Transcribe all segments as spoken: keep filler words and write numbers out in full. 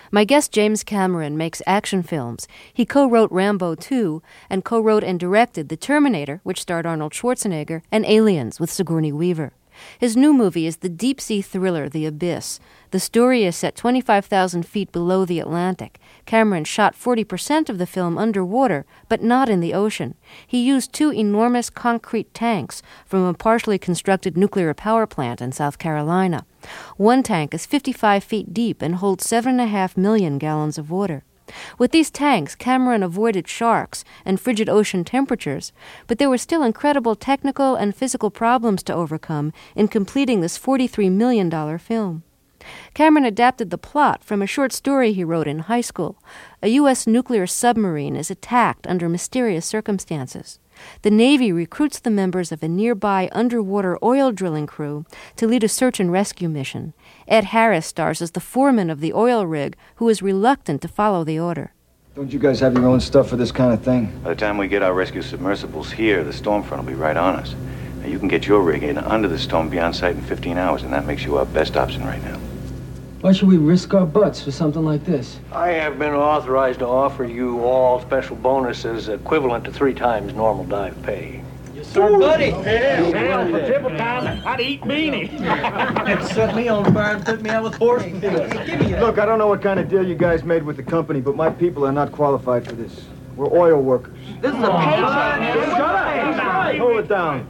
My guest James Cameron makes action films. He co-wrote Rambo two and co-wrote and directed The Terminator, which starred Arnold Schwarzenegger, and Aliens with Sigourney Weaver. His new movie is the deep-sea thriller The Abyss. The story is set twenty-five thousand feet below the Atlantic. Cameron shot forty percent of the film underwater, but not in the ocean. He used two enormous concrete tanks from a partially constructed nuclear power plant in South Carolina. One tank is fifty-five feet deep and holds seven point five million gallons of water. With these tanks, Cameron avoided sharks and frigid ocean temperatures, but there were still incredible technical and physical problems to overcome in completing this forty-three million dollars film. Cameron adapted the plot from a short story he wrote in high school. A U S nuclear submarine is attacked under mysterious circumstances. The Navy recruits the members of a nearby underwater oil drilling crew to lead a search and rescue mission. Ed Harris stars as the foreman of the oil rig, who is reluctant to follow the order. Don't you guys have your own stuff for this kind of thing? By the time we get our rescue submersibles here, the storm front will be right on us. Now, you can get your rig in under the storm, be on site in fifteen hours, and that makes you our best option right now. Why should we risk our butts for something like this? I have been authorized to offer you all special bonuses equivalent to three times normal dive pay. Yes, sir, buddy. Yeah, Sam, for triple time, I'd eat meanie. Set me on fire and put me out with horse pills. Look, I don't know what kind of deal you guys made with the company, but my people are not qualified for this. We're oil workers. This is a paycheck. Shut up! Hold it down.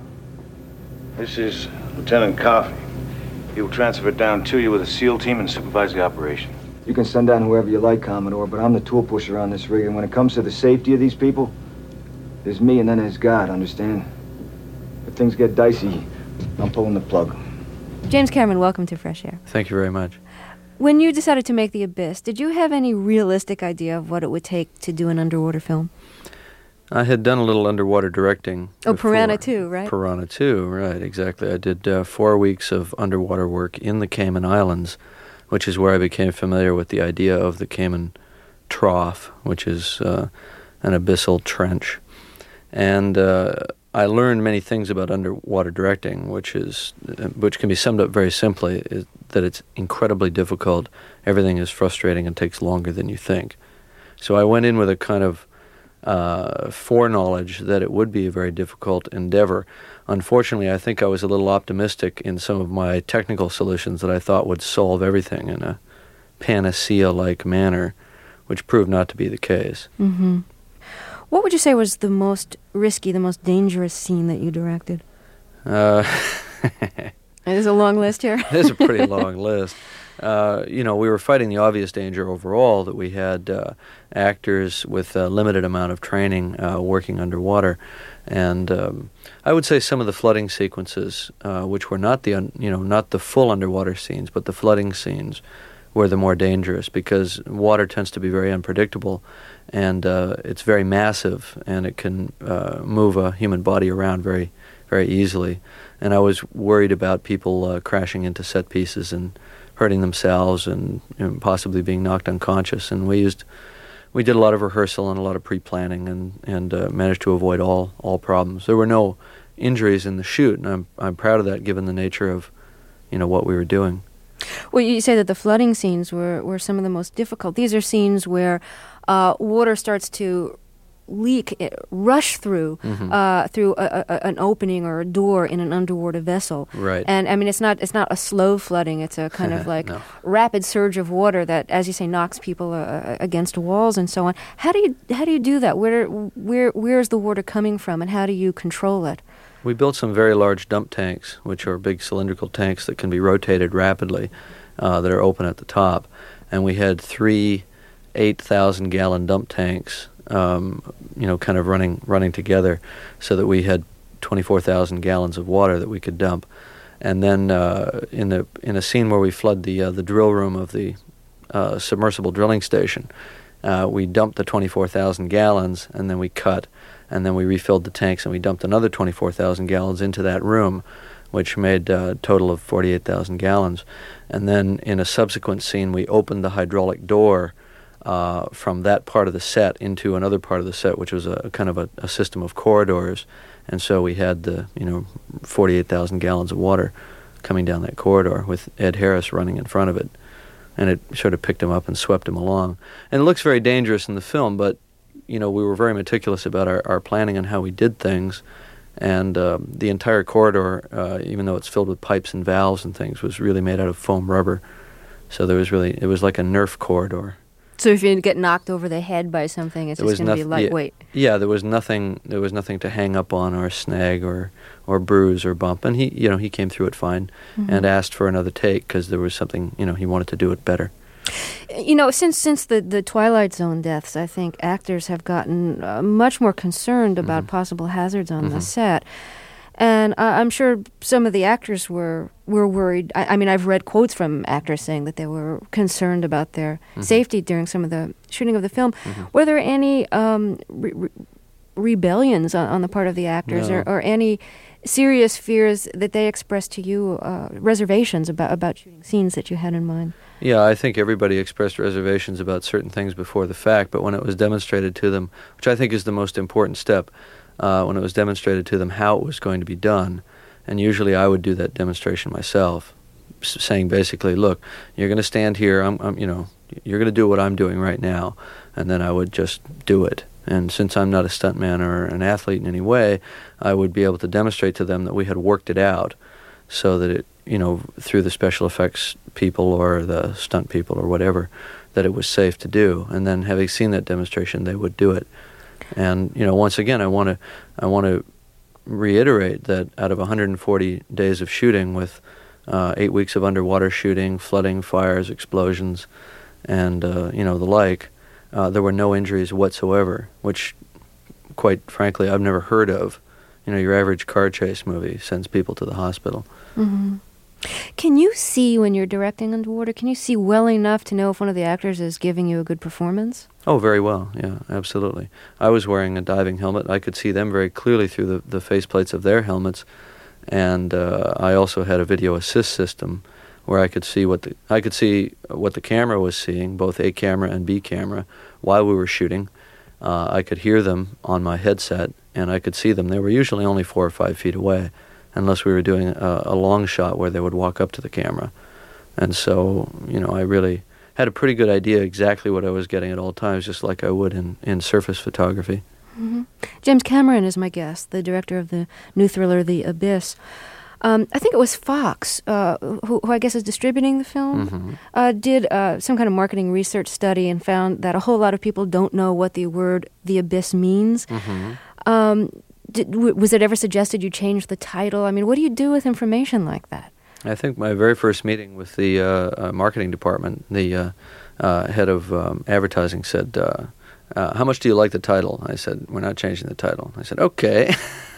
This is Lieutenant Coffey. He will transfer it down to you with a SEAL team and supervise the operation. You can send down whoever you like, Commodore, but I'm the tool pusher on this rig, and when it comes to the safety of these people, there's me and then there's God, understand? If things get dicey, I'm pulling the plug. James Cameron, welcome to Fresh Air. Thank you very much. When you decided to make The Abyss, did you have any realistic idea of what it would take to do an underwater film? I had done a little underwater directing. Oh, before. Piranha two, right? Piranha two, right, exactly. I did uh, four weeks of underwater work in the Cayman Islands, which is where I became familiar with the idea of the Cayman Trough, which is uh, an abyssal trench. And uh, I learned many things about underwater directing, which is, uh, which can be summed up very simply, is that it's incredibly difficult. Everything is frustrating and takes longer than you think. So I went in with a kind of Uh, foreknowledge that it would be a very difficult endeavor. Unfortunately, I think I was a little optimistic in some of my technical solutions that I thought would solve everything in a panacea-like manner, which proved not to be the case. Mm-hmm. What would you say was the most risky, the most dangerous scene that you directed? Uh, There's a long list here. There's a pretty long list. Uh, you know, we were fighting the obvious danger overall that we had uh, actors with a limited amount of training uh, working underwater, and um, I would say some of the flooding sequences, uh, which were not the un- you know not the full underwater scenes, but the flooding scenes, were the more dangerous because water tends to be very unpredictable, and uh, it's very massive, and it can uh, move a human body around very, very easily. And I was worried about people uh, crashing into set pieces and hurting themselves and, you know, possibly being knocked unconscious. And we used, we did a lot of rehearsal and a lot of pre-planning, and and uh, managed to avoid all all problems. There were no injuries in the shoot, and I'm I'm proud of that given the nature of, you know, what we were doing. Well, you say that the flooding scenes were, were some of the most difficult. These are scenes where uh, water starts to leak, it, rush through Mm-hmm. uh, through a, a, an opening or a door in an underwater vessel. Right. And I mean, it's not it's not a slow flooding. It's a kind of like No. rapid surge of water that, as you say, knocks people uh, against walls and so on. How do you how do you do that? Where where where is the water coming from, and how do you control it? We built some very large dump tanks, which are big cylindrical tanks that can be rotated rapidly, uh, that are open at the top. And we had three eight thousand gallon dump tanks, um, you know, kind of running running together, so that we had twenty-four thousand gallons of water that we could dump. And then uh, in the in a scene where we flood the uh, the drill room of the uh, submersible drilling station, uh, we dumped the twenty-four thousand gallons, and then we cut, and then we refilled the tanks, and we dumped another twenty-four thousand gallons into that room, which made a total of forty-eight thousand gallons. And then in a subsequent scene, we opened the hydraulic door uh, from that part of the set into another part of the set, which was a kind of a, a system of corridors. And so we had the, you know, forty-eight thousand gallons of water coming down that corridor with Ed Harris running in front of it. and it sort of picked him up and swept him along. And it looks very dangerous in the film, but you know, we were very meticulous about our, our planning and how we did things. And uh, the entire corridor, uh, even though it's filled with pipes and valves and things, was really made out of foam rubber. So there was really, it was like a Nerf corridor. So if you get knocked over the head by something, it's There just was going to be noth- yeah, lightweight. Yeah, there was nothing. There was nothing to hang up on or snag or, or bruise or bump. And he, you know, he came through it fine, Mhm. and asked for another take because there was something. You know, he wanted to do it better. You know, since since the, the Twilight Zone deaths, I think actors have gotten uh, much more concerned about Mhm. possible hazards on the Mhm. set. And uh, I'm sure some of the actors were were worried. I, I mean, I've read quotes from actors saying that they were concerned about their Mhm. safety during some of the shooting of the film. Mhm. Were there any um, re- re- rebellions on, on the part of the actors, No. or, or any serious fears that they expressed to you, uh, reservations about, about shooting scenes that you had in mind? Yeah, I think everybody expressed reservations about certain things before the fact, but when it was demonstrated to them, which I think is the most important step, uh, when it was demonstrated to them how it was going to be done, and usually I would do that demonstration myself, s- saying basically, look, you're going to stand here, I'm, I'm, you know, you're going to do what I'm doing right now, and then I would just do it. And since I'm not a stuntman or an athlete in any way, I would be able to demonstrate to them that we had worked it out so that it, you know, through the special effects people or the stunt people or whatever, that it was safe to do. And then having seen that demonstration, they would do it. And, you know, once again, I want to I want to reiterate that out of one hundred forty days of shooting with uh, eight weeks of underwater shooting, flooding, fires, explosions, and, uh, you know, the like, uh, there were no injuries whatsoever, which, quite frankly, I've never heard of. You know, your average car chase movie sends people to the hospital. Mm-hmm. Can you see when you're directing underwater? Can you see well enough to know if one of the actors is giving you a good performance? Oh, very well. Yeah, absolutely. I was wearing a diving helmet. I could see them very clearly through the, the faceplates of their helmets. And uh, I also had a video assist system where I could see what the I could see what the camera was seeing, both A camera and B camera, while we were shooting. Uh, I could hear them on my headset, and I could see them. They were usually only four or five feet away, unless we were doing a, a long shot where they would walk up to the camera. And so, you know, I really had a pretty good idea exactly what I was getting at all times, just like I would in, in surface photography. Mm-hmm. James Cameron is my guest, the director of the new thriller The Abyss. Um, I think it was Fox, uh, who, who I guess is distributing the film, Mm-hmm. uh, did uh, some kind of marketing research study and found that a whole lot of people don't know what the word The Abyss means. Mm-hmm. Um, did, w- was it ever suggested you change the title? I mean, what do you do with information like that? I think my very first meeting with the uh, uh, marketing department, the uh, uh, head of um, advertising said, uh, uh, how much do you like the title? I said, we're not changing the title. I said, okay.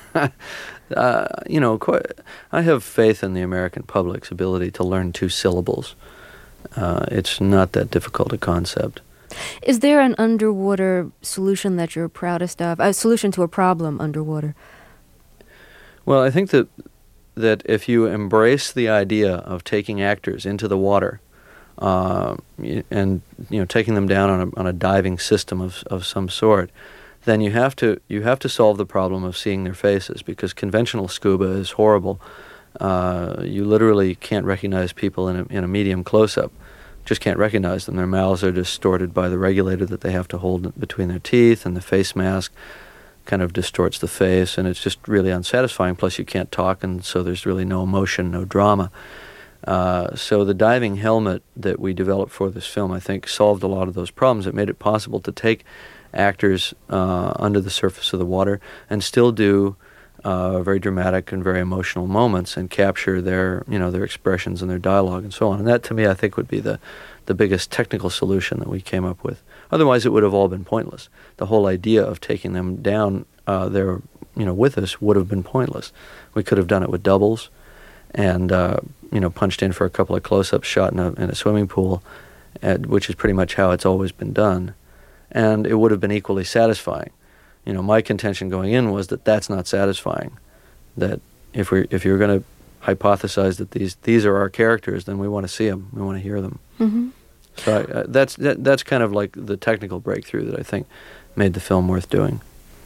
uh, you know, quite, I have faith in the American public's ability to learn two syllables. Uh, it's not that difficult a concept. Is there an underwater solution that you're proudest of? A solution to a problem underwater? Well, I think that that if you embrace the idea of taking actors into the water uh, and you know taking them down on a on a diving system of of some sort, then you have to you have to solve the problem of seeing their faces, because conventional scuba is horrible. Uh, you literally can't recognize people in a, in a medium close-up. Just can't recognize them. Their mouths are distorted by the regulator that they have to hold between their teeth, and the face mask kind of distorts the face, and it's just really unsatisfying. Plus, you can't talk, and so there's really no emotion, no drama. Uh, so the diving helmet that we developed for this film, I think, solved a lot of those problems. It made it possible to take actors uh, under the surface of the water and still do uh, very dramatic and very emotional moments and capture their, you know, their expressions and their dialogue and so on. And that, to me, I think would be the, the biggest technical solution that we came up with. Otherwise, it would have all been pointless. The whole idea of taking them down uh, there, you know, with us would have been pointless. We could have done it with doubles, and uh, you know, punched in for a couple of close-ups, shot in a in a swimming pool, at, which is pretty much how it's always been done, and it would have been equally satisfying. You know, my contention going in was that that's not satisfying. That if we if you're going to hypothesize that these these are our characters, then we want to see them, we want to hear them. Mm-hmm. So I, uh, that's that, that's kind of like the technical breakthrough that I think made the film worth doing.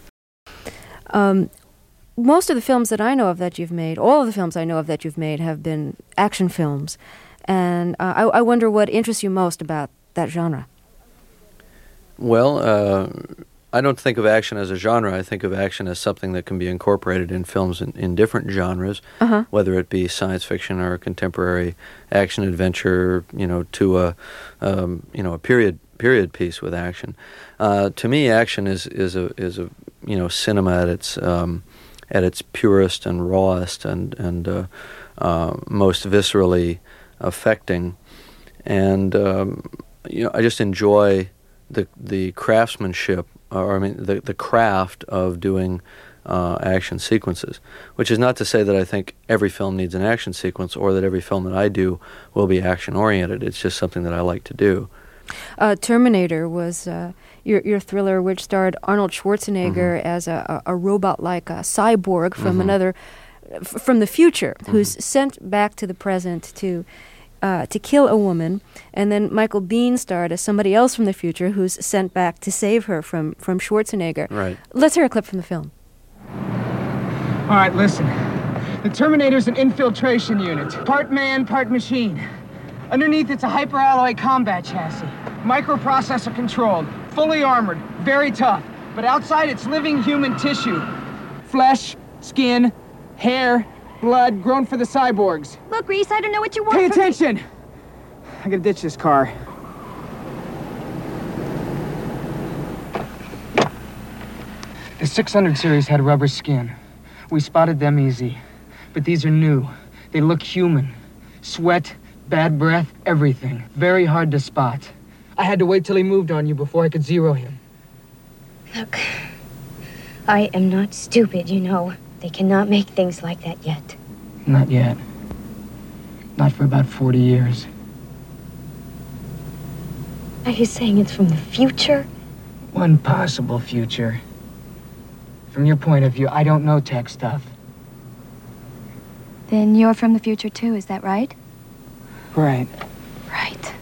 Um, most of the films that I know of that you've made, all of the films I know of that you've made have been action films. And uh, I, I wonder what interests you most about that genre. Well, uh, I don't think of action as a genre. I think of action as something that can be incorporated in films in, in different genres, uh-huh. whether it be science fiction or contemporary action adventure, you know, to a um, you know a period period piece with action. Uh, to me, action is is a is a you know cinema at its um, at its purest and rawest and and uh, uh, most viscerally affecting, and um, you know I just enjoy the the craftsmanship, or I mean the the craft of doing uh, action sequences. Which is not to say that I think every film needs an action sequence, or that every film that I do will be action oriented. It's just something that I like to do. Uh, Terminator was uh, your your thriller, which starred Arnold Schwarzenegger mm-hmm. as a, a, a robot-like uh, cyborg from mm-hmm. another, f- from the future, mm-hmm. who's sent back to the present to uh, to kill a woman, and then Michael Biehn starred as somebody else from the future who's sent back to save her from from Schwarzenegger. Right. Let's hear a clip from the film. All right, listen. The Terminator's an infiltration unit, part man, part machine. Underneath, it's a hyperalloy combat chassis. Microprocessor controlled, fully armored, very tough. But outside, it's living human tissue. Flesh, skin, hair, blood, grown for the cyborgs. Look, Reese, I don't know what you want. Pay from attention! me. I gotta ditch this car. The six hundred series had rubber skin. We spotted them easy. But these are new. They look human. Sweat, bad breath, everything. Very hard to spot. I had to wait till he moved on you before I could zero him. Look, I am not stupid, you know. They cannot make things like that yet. Not yet. Not for about forty years. Are you saying it's from the future? One possible future. From your point of view, I don't know tech stuff. Then you're from the future too, is that right? Right. Right.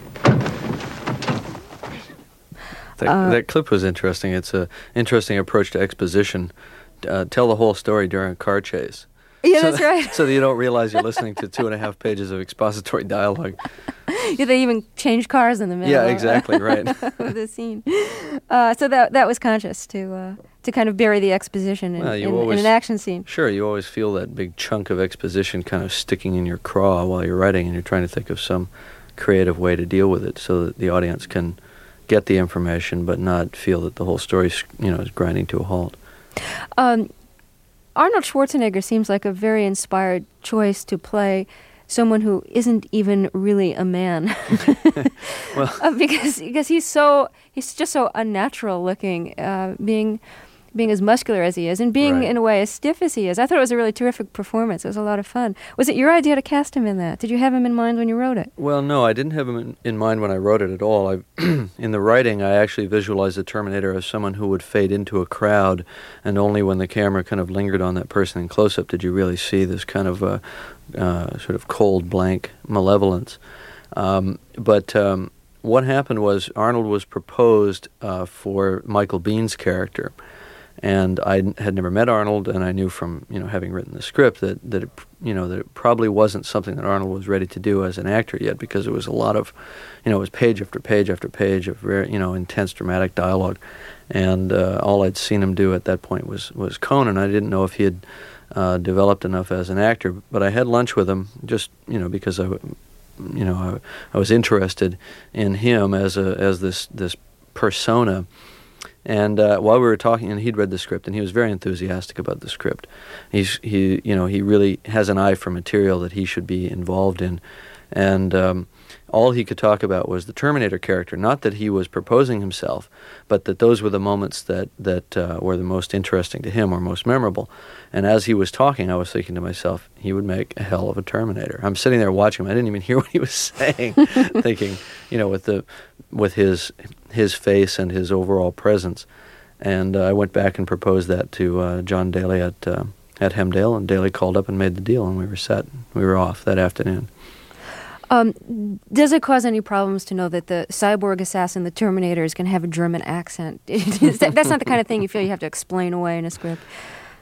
That, Uh, that clip was interesting. It's a interesting approach to exposition. Uh, tell the whole story during a car chase. Yeah, so that's right. So that you don't realize you're listening to two and a half pages of expository dialogue. Yeah, they even change cars in the middle. Yeah, of, exactly, right. of the scene. Uh, so that that was conscious to uh, to kind of bury the exposition in, Well, you in, always- in an action scene. Sure, you always feel that big chunk of exposition kind of sticking in your craw while you're writing, and you're trying to think of some creative way to deal with it so that the audience can get the information but not feel that the whole story, you know, is grinding to a halt. Um, Arnold Schwarzenegger seems like a very inspired choice to play someone who isn't even really a man. Well, uh, because because he's so he's just so unnatural looking, uh, being being as muscular as he is, and being Right. in a way as stiff as he is. I thought it was a really terrific performance. It was a lot of fun. Was it your idea to cast him in that? Did you have him in mind when you wrote it? Well, no, I didn't have him in, in mind when I wrote it at all. I, in the writing, I actually visualized the Terminator as someone who would fade into a crowd, and only when the camera kind of lingered on that person in close-up did you really see this kind of uh, uh, sort of cold, blank malevolence. Um, but um, what happened was Arnold was proposed uh, for Michael Biehn's character. And I n- had never met Arnold, and I knew from, you know, having written the script that, that it, you know, that it probably wasn't something that Arnold was ready to do as an actor yet, because it was a lot of, you know, it was page after page after page of very, you know, intense dramatic dialogue. And uh, all I'd seen him do at that point was, was Conan. I didn't know if he had uh, developed enough as an actor, but I had lunch with him just, you know, because I, you know, I, I was interested in him as a as this this persona. And uh, while we were talking, and he'd read the script, and he was very enthusiastic about the script. He's he, you know, he really has an eye for material that he should be involved in, and um, all he could talk about was the Terminator character. Not that he was proposing himself, but that those were the moments that that uh, were the most interesting to him or most memorable. And as he was talking, I was thinking to myself, he would make a hell of a Terminator. I'm sitting there watching him. I didn't even hear what he was saying, thinking, you know, with the with his his face and his overall presence. And uh, I went back and proposed that to uh, John Daly at uh, at Hemdale, and Daly called up and made the deal, and we were set. We were off that afternoon. Um, does it cause any problems to know that the cyborg assassin, the Terminator, is going to have a German accent? Is that, that's not the kind of thing you feel you have to explain away in a script.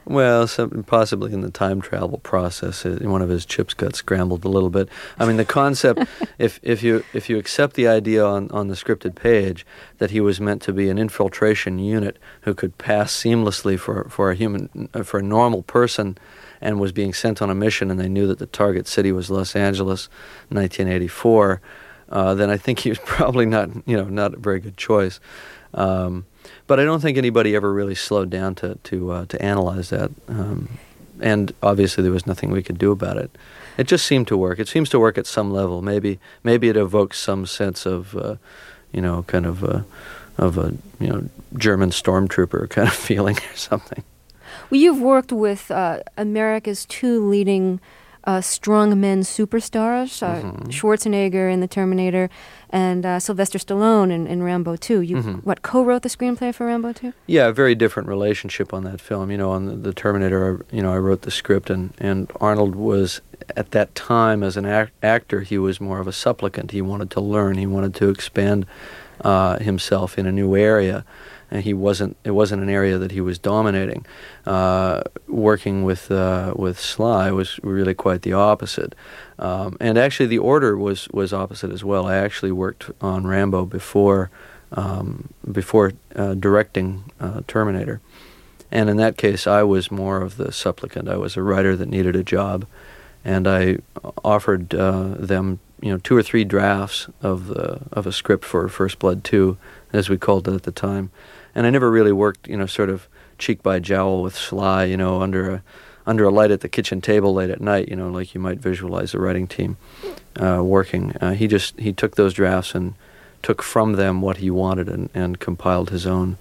Well, some, possibly in the time travel process, uh, one of his chips got scrambled a little bit. I mean, the concept, if if you if you accept the idea on, on the scripted page that he was meant to be an infiltration unit who could pass seamlessly for, for a human, uh, for a normal person, and was being sent on a mission, and they knew that the target city was Los Angeles, nineteen eighty-four, uh, then I think he was probably not, you know, not a very good choice. Um, But I don't think anybody ever really slowed down to to uh, to analyze that, um, and obviously there was nothing we could do about it. It just seemed to work. It seems to work at some level. Maybe maybe it evokes some sense of, uh, you know, kind of a, of a you know German stormtrooper kind of feeling or something. Well, you've worked with uh, America's two leading uh, strongmen superstars, uh, Mm-hmm. Schwarzenegger in The Terminator, and uh, Sylvester Stallone in, in Rambo two. You Mm-hmm. what co-wrote the screenplay for Rambo two? Yeah, a very different relationship on that film. You know, on the, the Terminator, I- you know, I wrote the script, and, and Arnold was, at that time, as an ac- actor, he was more of a supplicant. He wanted to learn. He wanted to expand uh, himself in a new area. And he wasn't. It wasn't an area that he was dominating. Uh, working with uh, with Sly was really quite the opposite. Um, and actually, the order was, was opposite as well. I actually worked on Rambo before um, before uh, directing uh, Terminator, and in that case, I was more of the supplicant. I was a writer that needed a job, and I offered uh, them, you know, two or three drafts of the of a script for First Blood two, as we called it at the time. And I never really worked, you know, sort of cheek by jowl with Sly, you know, under a under a light at the kitchen table late at night, you know, like you might visualize a writing team uh, working. Uh, he just he took those drafts and took from them what he wanted and, and compiled his own.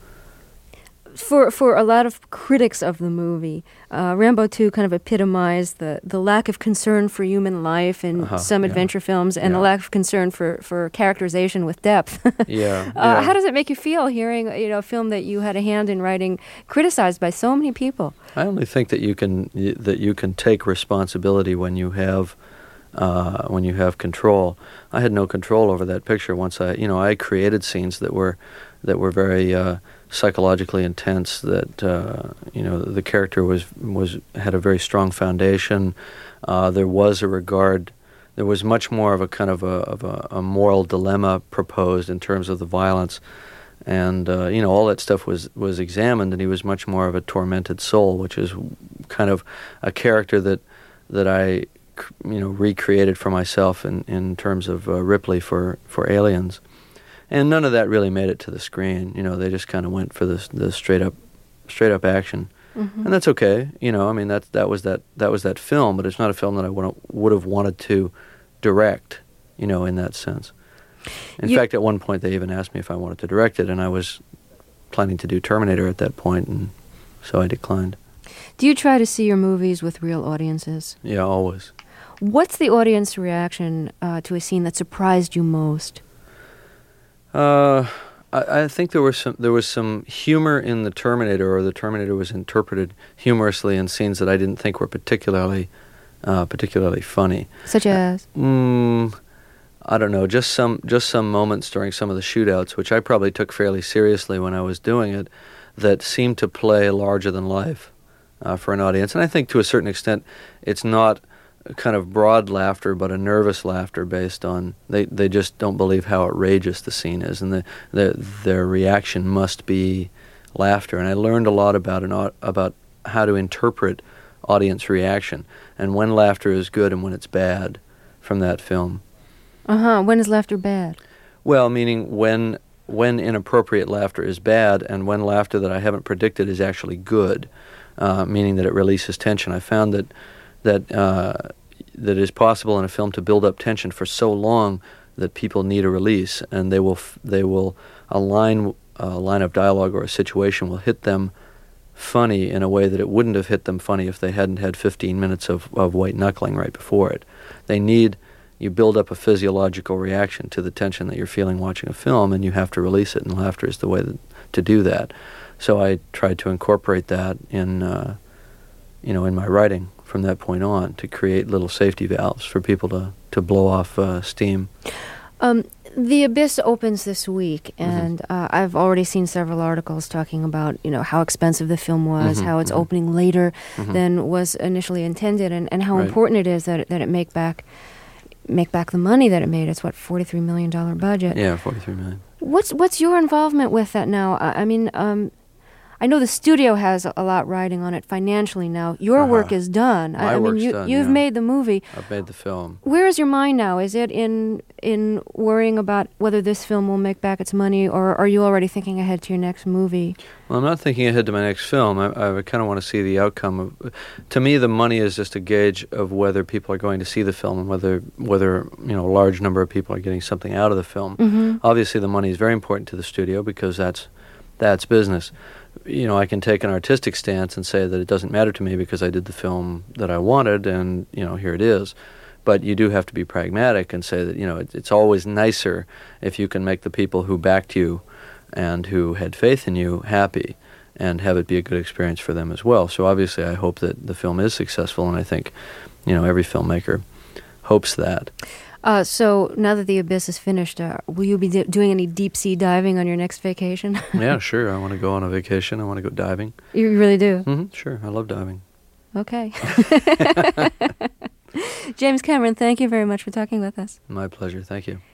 For for a lot of critics of the movie, uh, Rambo two kind of epitomized the, the lack of concern for human life in Uh-huh, some yeah. adventure films, and the Yeah. lack of concern for, for characterization with depth. Yeah, Uh, yeah. how does it make you feel hearing, you know, a film that you had a hand in writing criticized by so many people? I only think that you can y- that you can take responsibility when you have uh, when you have control. I had no control over that picture once I, you know, I created scenes that were that were very uh, psychologically intense. That uh, you know, the character was was had a very strong foundation. Uh, there was a regard. There was much more of a kind of a of a, a moral dilemma proposed in terms of the violence. And, uh, you know, all that stuff was, was examined, and he was much more of a tormented soul, which is kind of a character that that I, you know, recreated for myself in, in terms of uh, Ripley for, for Aliens. And none of that really made it to the screen. You know, they just kind of went for the, the straight-up straight up action. Mm-hmm. And that's okay. You know, I mean, that, that, was that, that was that film, but it's not a film that I would would have wanted to direct, you know, in that sense. In You- fact, at one point they even asked me if I wanted to direct it, and I was planning to do Terminator at that point, and so I declined. Do you try to see your movies with real audiences? Yeah, always. What's the audience reaction uh, to a scene that surprised you most? Uh, I, I think there was some there was some humor in the Terminator, or the Terminator was interpreted humorously in scenes that I didn't think were particularly uh, particularly funny. Such as? Mm, I don't know, just some just some moments during some of the shootouts, which I probably took fairly seriously when I was doing it, that seemed to play larger than life uh, for an audience. And I think to a certain extent, it's not a kind of broad laughter, but a nervous laughter based on they, they just don't believe how outrageous the scene is, and the, the, their reaction must be laughter. And I learned a lot about an au- about how to interpret audience reaction and when laughter is good and when it's bad from that film. Uh-huh. When is laughter bad? Well, meaning when when inappropriate laughter is bad, and when laughter that I haven't predicted is actually good, uh, meaning that it releases tension. I found that that uh, that it is possible in a film to build up tension for so long that people need a release, and they will f- they will a line a line of dialogue or a situation will hit them funny in a way that it wouldn't have hit them funny if they hadn't had fifteen minutes of, of white knuckling right before it. They need You build up a physiological reaction to the tension that you're feeling watching a film, and you have to release it, and laughter is the way that, to do that. So I tried to incorporate that in, uh, you know, in my writing from that point on, to create little safety valves for people to, to blow off uh, steam. Um, The Abyss opens this week, and Mm-hmm. uh, I've already seen several articles talking about, you know, how expensive the film was, Mhm, how it's mhm. opening later Mhm. than was initially intended, and, and how Right. important it is that it, that it make back make back the money that it made. It's what, forty-three million dollar budget. Yeah, forty-three million. What's what's your involvement with that now? I, I mean, um, I know the studio has a lot riding on it financially now. Your Uh-huh. work is done. I, My I mean, work's you, done, you've yeah. made the movie. I've made the film. Where is your mind now? Is it in in worrying about whether this film will make back its money, or are you already thinking ahead to your next movie? Well, I'm not thinking ahead to my next film. I, I kind of want to see the outcome of. To me, the money is just a gauge of whether people are going to see the film and whether whether you know a large number of people are getting something out of the film. Mm-hmm. Obviously, the money is very important to the studio because that's that's business. You know, I can take an artistic stance and say that it doesn't matter to me because I did the film that I wanted, and you know, here it is. But you do have to be pragmatic and say that you know it, it's always nicer if you can make the people who backed you and who had faith in you happy, and have it be a good experience for them as well. So obviously, I hope that the film is successful, and I think, you know, every filmmaker hopes that. Uh, so now that The Abyss is finished, uh, will you be d- doing any deep sea diving on your next vacation? Yeah, sure. I want to go on a vacation. I want to go diving. You really do? Hmm. Sure, I love diving. Okay. James Cameron, thank you very much for talking with us. My pleasure. Thank you.